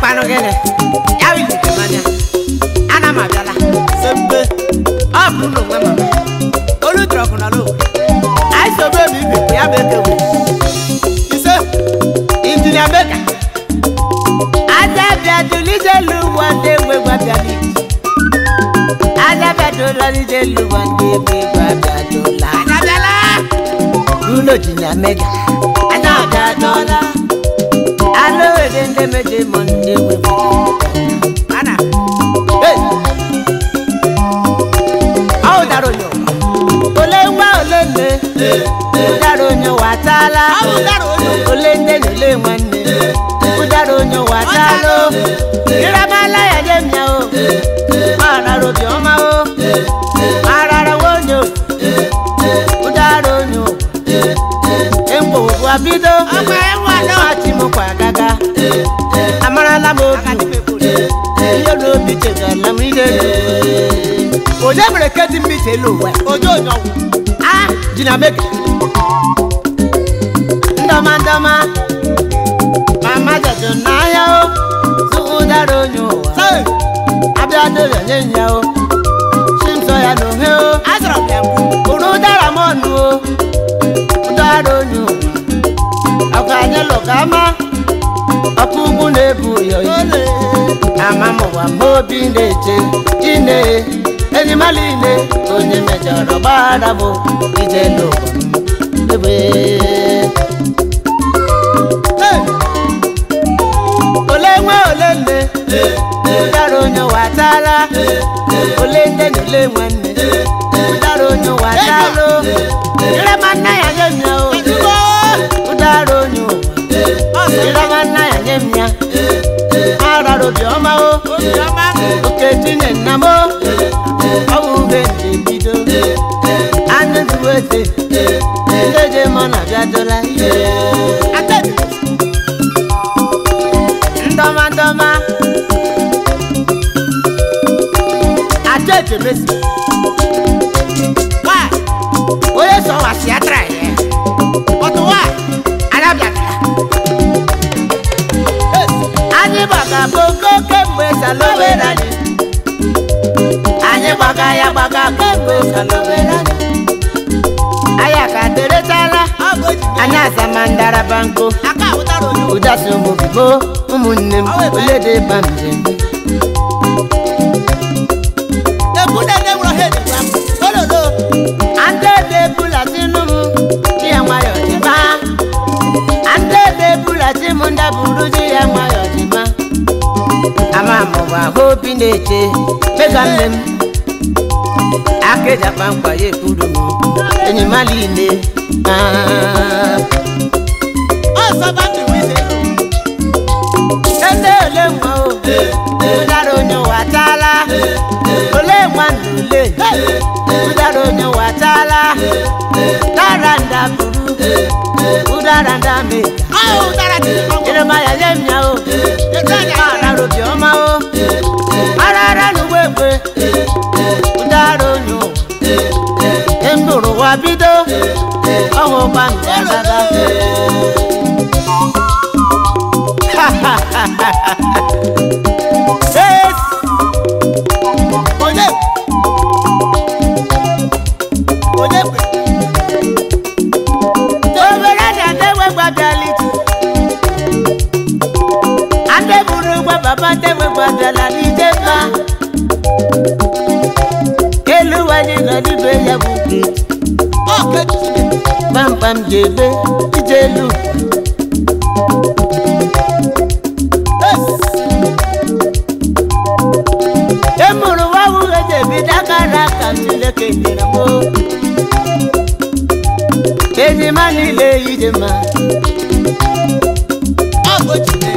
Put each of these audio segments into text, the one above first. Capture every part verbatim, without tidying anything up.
kwanu gene ya wi ke mania ana ma biala sembe abu no mama olu drop na lo ai so be mi bi ya be ke we ise engineer maker ada bia duli je lu wande we gba bia ni ada bia duli je lu wande we gba bia dola ada biala lu engineer maker ada bia dola alo edende meje monde we ana hey au daro yo ole wa ole le daro nyo watala au daro yo ole nde le wanne daro nyo watalo ira mala ya jemnya o mara ro bi o ma o mara ra wonyo daro nyo embo wa bido ama enwa no ati mo kwa gaga amara la mo yo lo bi je ga la mi de oje mere kedi mi se lo wa ojo ojo ah jina make ndama ndama mama jajo na ya o su daro nyo wa abia de le nya o sim so ya no he o azro bi uru dara mo nu o daro nyo akanya lo kama akugu nebu yo ama mo wa mobi ndeje ine eni maline onye mejoro bada bo ije lo ebe ole nwe ole nne daro nyo watala ole nne le nwanne daro nyo watalo ire manna ya nyanya o daro nyo ire manna ya nyanya ara ro bi oma o oke tinye namo awu be bido anu duwete ndeje mona biadola ate ndoma ndoma ate jebesi wa oye so wa si atra ye oto wa arabia ani baga boko kemwe salovera ni ani baga ya baga kemwe salovera ni aya ka teretala anya samandara banko aka utaro ni udaso mo bibo umunnem olede bamje e buda de wro head ram ololo ande de bula tinu ti amayo ti ba ande de bula ti munda buru ti amayo ti ba ama mo wa hopi neche mega mem akeja pampa ye kudu eni maline ah o so ba ti wi se ende le mo daro nyo watala ole manule daro nyo watala daranda buru udaranda me ah udarati ere maya yemnya o ara ro bi o ma o ara ara nu wewe daro nyo endoro wa bido owo pa ngada yes oje oje tobera da de we gba bialiti ande buru gba baba de we gba bialali je ba elu wa ni na di be ya buki okay bam bam jebe ijelu emuru wa wuge je bidakara kamile kendera mo eni manile ijema agojide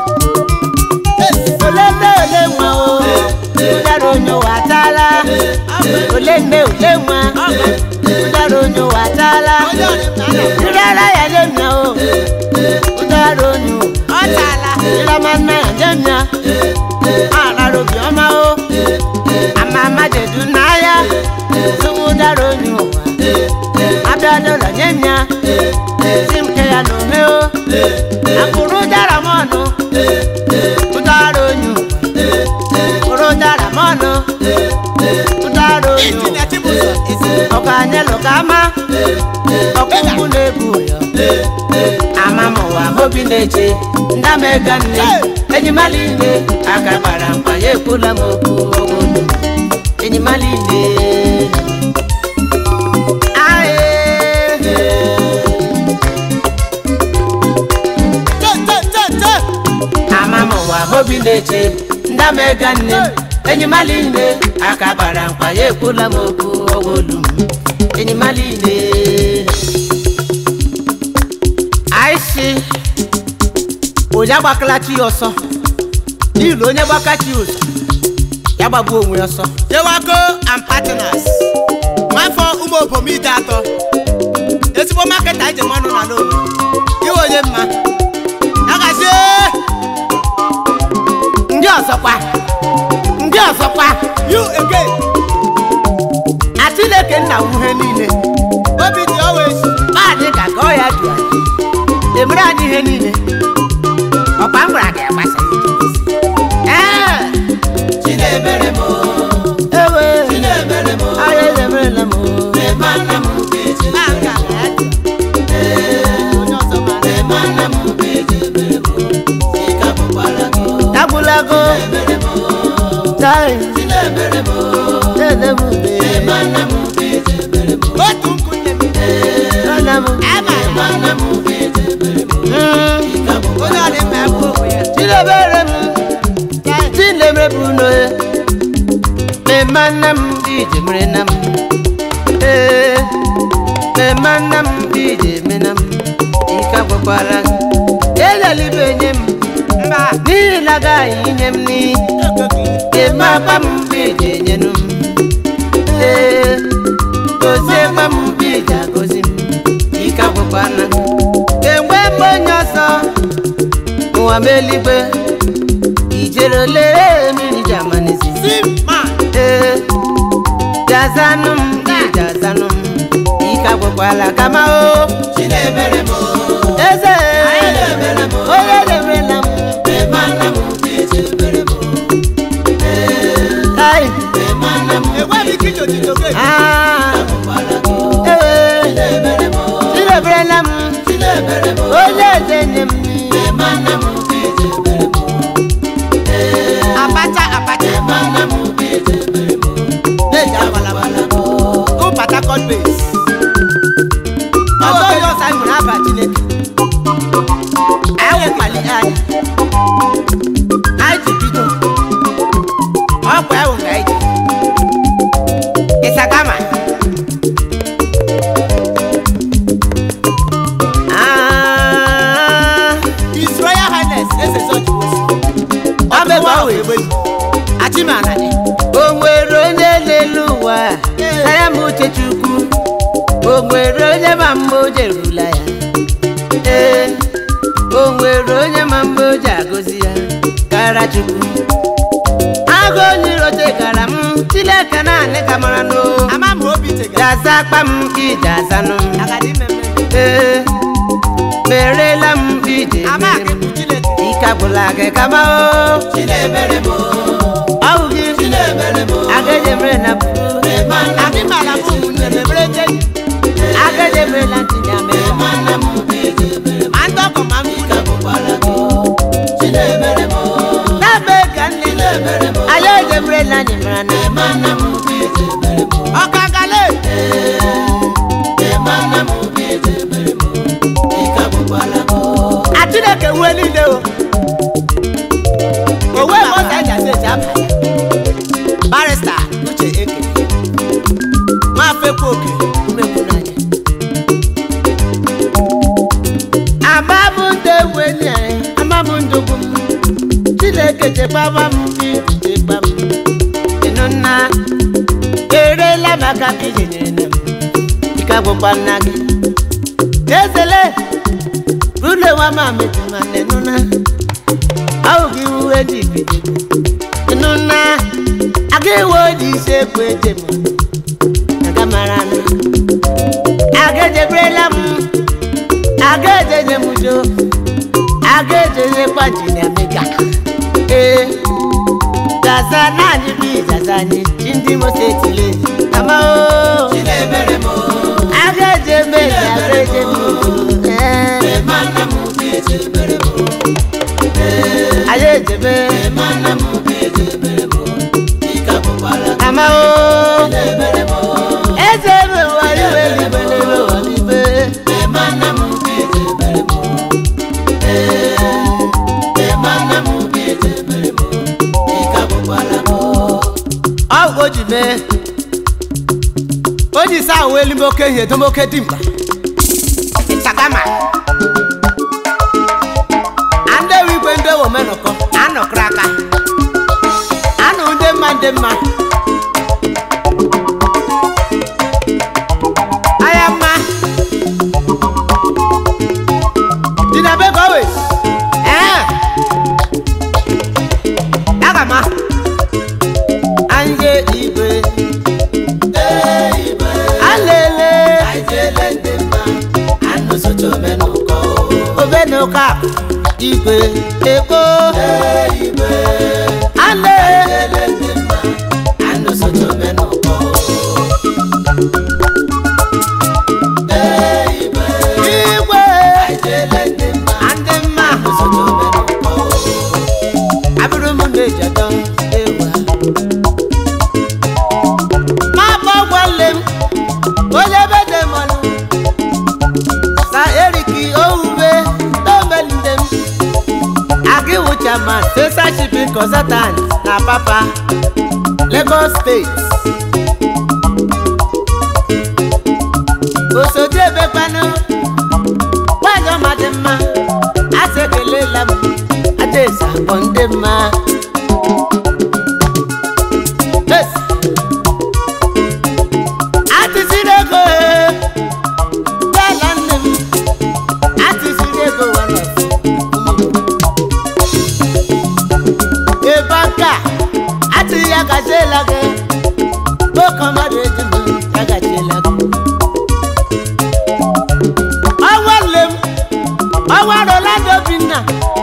olende ole nwa o daro nyo watala olende ole nwa daro nyo watala dara ya lemna o daro nyo watala ira manna ya lemna ara ro bi o ma o ama ma de dunaya so daro nyo abia la nyenya sim ke ya no me o akuru dara mo no no Udaro Okanyelo kama Okunebu Amamo wa hobineche Ndamegane Enyimaline Akabara mpaye kula moku ogono Enyimaline Aye Amamo wa hobineche Ndamegane Enyimaline Akabara mpaye kula moku ogono Enyimaline I see Oja bakalachi oso Ni lo nye bakachi oso Ya babu onwe oso Yewako and partners Mafo umo opomi dato Esibo market aje manu na lo Iwo ye mma Agashi Ndi oso kwa Ndi oso kwa You again Atileke na uhe niile Obi di always Maadi ka ko ya dua Emra ni he niile Opa mbra ga gbasa Eh Chinemere mo Ewe Chinemere mo Aye nemere mo Me mana mo beje Anga Eh Onyo so ma Me mana mo beje mere mo Sika bubala go Tabula go Chinemere mo Tai Chinemere mo Dede mo be Me mana mo beje mere mo Otum kunne mi Eh Mana mo Ema Mana mo beje mere mo Sika bubala go Chinemere mo Chinemere Bruno Me manam dije mrenam Eh Me manam dije menam Ika bubala Ela libenyem Mba Ni laga inyem ni E mabam dije nyenum Eh Goze mam dije gozim Ika bubala Ewe monyoso Muamelibe Ijerole mini jamanisi Simma Eh Jazanum Jazanum Ika bubala kama o Chinemere mo Eze Chinemere mo Oye lebela mo Me mana mo Chinemere mo Eh Ay Me mana mo Ewa mikijo titoke Ah Ika bubala ko Eh Chinemere mo Chinemere mo Chinemere mo Oye zenyem Me mana mo Chinemere mo Abacha abacha mana mu bete beremo Deja bala bala go Patakot base Odo yo sai mun abati leki Awo pali ai Ai ti pito Opo awo ngai Isagama Ah His Royal Highness ese so Abe bawe Achima anani Onwero neleluwa Saya muche chuku Onwero nye mambo jerula ya Eh Onwero nye mambo jagozi ya Kara chuku Ago nirote karam Tile kanane kamarano Ama mhobi tega Jaza pam ki jaza no Agadi meme Eh Merela mbide Ama akeputile Ika bulage kama o Chinemere mo Augi Chinemere mo Ageje mrena bu Agi mala mu munye mebreje Ageje mrena tinya me Mana mu beje mere Mando ko mamu Ika bubala go Chinemere mo Nabe gani Chinemere mo Ayeje mrena ni mrana Mana mu beje mere mo Okagale Mana mu beje mere mo Ika bubala go Atileke weli de o Owe mo saja se jaba Barrister Uche Eke Ma fe poke umekunanya Amabunde weli amabundu kum Tileke je baba mfi je baba Enona Ere la makapi jenene Ikabo banagi Ezele Rule wa mame tumane nuna Augi uwe jipide Nuna Age wodi se kweje mo Nagamarana Age jebrela mu Age jeje mujo Age jeje kwa jini amega Eh Zaza nani bi zazani chindi mo setile ama o chile mere mo agaje me agaje mo eh mana mo agaje mere mo eh agaje me mana mo agaje mere mo ikabu para ama o chile mere mo eze me wa iwe libe libe wa libe mana mo agaje mere mo eh mana mo agaje mere mo ojime oji sa weli moke he to moke dimba sakama ande wi gwende wo menoko ano kraka ano nde mande ma ayama dinabe gowe eh agama anje ibe eh ibe alele ajele ndema anu socho menuko obenuka ibe eko eh ibe alele ndema anu socho menuko eh ibe ibe ajele ndema andema anu socho menuko aburu munde jadon ewa oye bede monu sa eriki ouwe tombelindem agi wuchama sesa shipping consultant na papa Lagos State osodi ebe panu wajo madema asekele lam adesa ondema yes Yagatelage, go come at it, Yagatelage. I want them, I want a lot of dinner.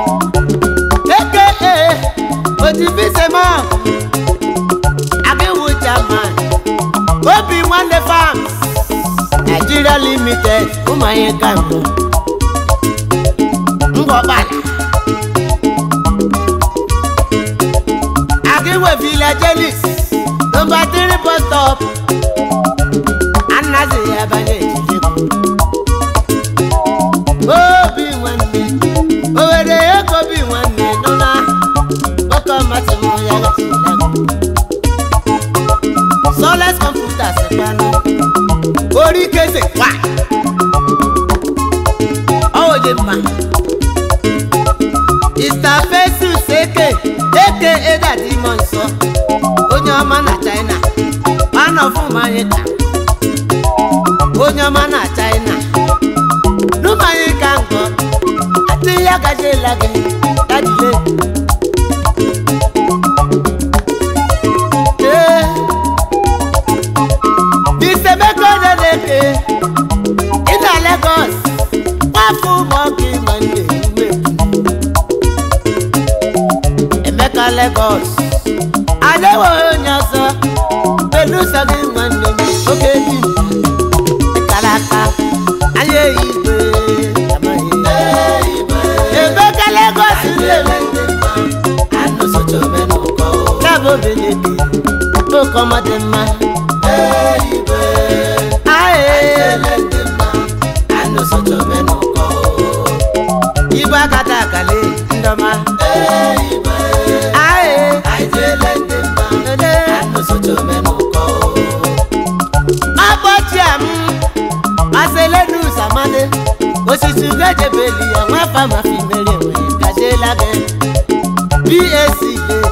Aka, but if it's a man, I can with your man. Obi one the farms, Nigeria Limited, who my camp. Ngobala. Village Ellis, number three bus stop. Anna say abanye chileku. Obi wanne, owere eko bi wanne nona. Oko masimu yaga chileku. So let's computer sepano. Ori kese wa. Oh jema. Ista fesu seke. Eke eda demon so Onyama na China Man of Umayeka Onyama na China Numayeka ngo Ati yagaje lage Dadile Eh Disemeko dedeke Ina Lagos Wafu moki mande Lagos Adewo nyaso pelu sagi mande oke bi karaka aye ibe amaye ibe ebe ka Lagos le anu socho menuko labo beleke to komade ma ibe aye anu socho menuko iba kata kale ndoma ibe osisi gaje beli àwọn afama fi mere we gaje lage B A C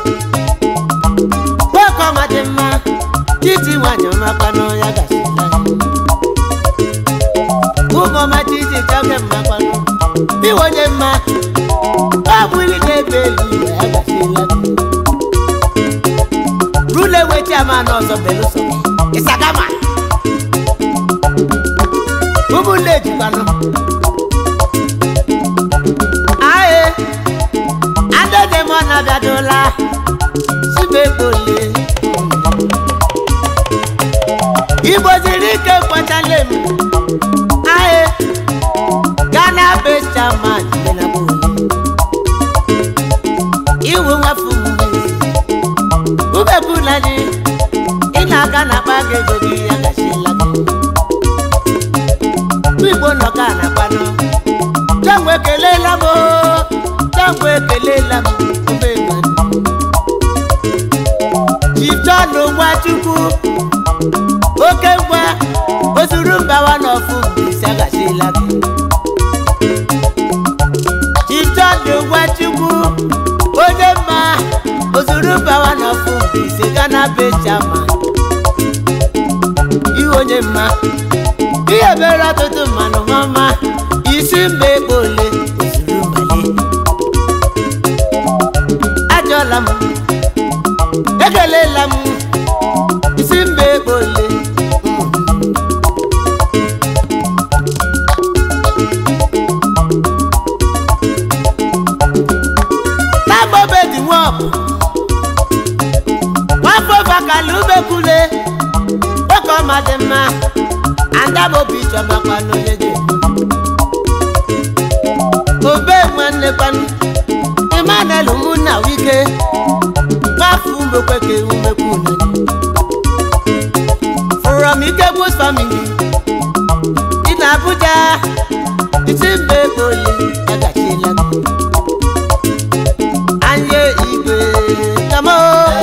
ko ko ma de ma titi wanyo ma pano ya gaje lage ko mo ma titi jabe ma pano bi wonye ma ba buli de beli ya gaje lage rule we chama no so belu so isagama bubu leji pano aye ade de mona gadola sibe Igbo ziri ike kwatale m aye Ghana based chairman na bole Iwu nwafu Ube bulani Ina Ghana page gogi ya gashila Igbo no Ghana pano Jangwe kelela mo Jangwe kelela mo Ube man Jifano wachuku Oke mwa Osurumba wanofu Sagashila Jifano wachuku Oke mwa Osurumba wanofu Ghana based chairman Iwonye mma Iye bera tutu manu mama Isimbe bole Osurumbale Ajolam Ekelelam Isimbe bole Tabo bedi wop Wafo bakalube kule Oko madema Andabo bicho makwano leje Obe mwane kwanu Emmanuel umuna wike Wafu mbekweke umekuna From Ikebus family In Abuja Isimbe bole Agachila Anye Igwe Kamo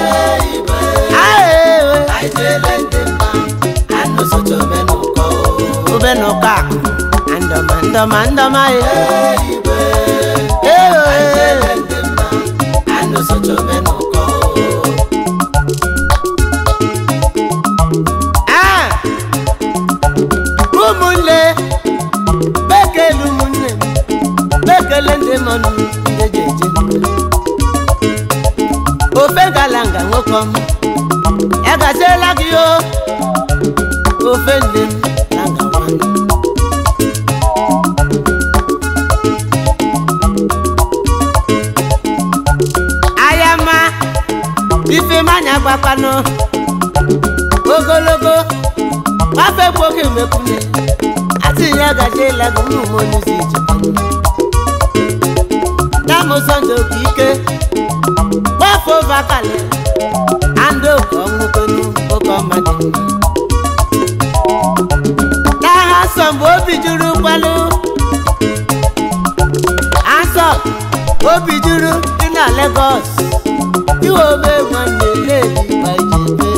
Ubenoka andoma andoma andoma eh eh ando socho benoko ah rumule bekelu munne bekele ndemonu ndejeje ofengalanga ngokom egazela giyo ofendem Ayama Ife manya gbapano Ogologo Wafe kwoke mekune Ati nyagaje lagu mumonu siji Namo sondo kike Wafo vakale Ando kongukonu Okomade Naha sombo bijuru kwalu Aso Obijuru ina Lagos Iwo be mwane lady by jebe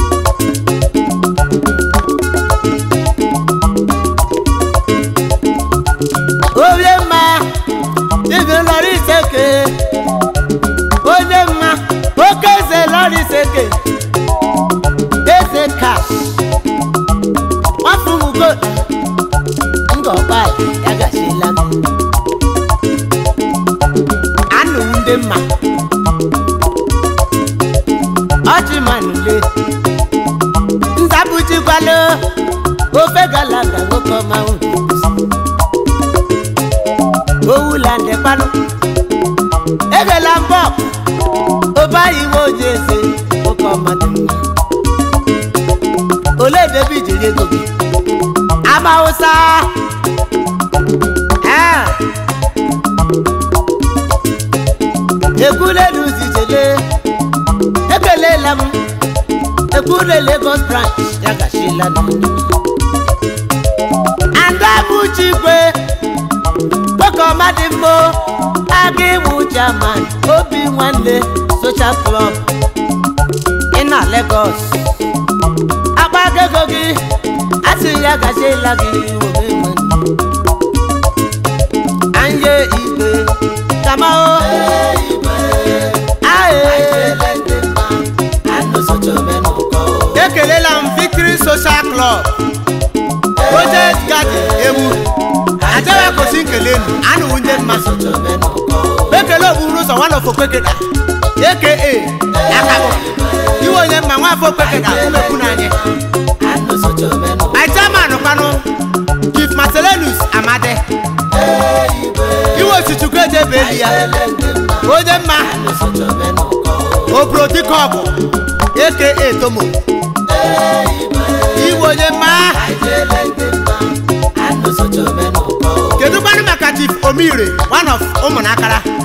Oye ma Ibi lori seke Oye ma Okeze lori seke Eze cash Wafumu go Ngo bai Yaga shilami Mma Ochi manule Nzabuchi kwalo Ofe galanga ngoko maun Owulande pano Egela mbo Oba iwo jese Oko maduma Ole debi jire gobi Ama osa Ah Ekule luzi jele Ekele lamu Ekule Lagos branch Yagashila na Andamu chikwe Boko madimbo Agimu chairman Obi Nwanle Social Club Ina Lagos Abage gogi Asi Yagashila gi Obi Nwanle Anye Igwe Kamao Ekelela m Victory Social Club Project Garden ewu Ajawa kosi nkelenu anu wunde mmaso Bekele oburu so one of okwekeda aka Akabo Iwo nye mma nwa afọ okwekeda umeku na anye My chairman kwanu Chief Marcellinus Amade Iwo situkweje beli ya Onye mma Obro Dikobu aka Tomo Iwo onye mma kedu kwanụ maka Chief Omire one of ụmụnakara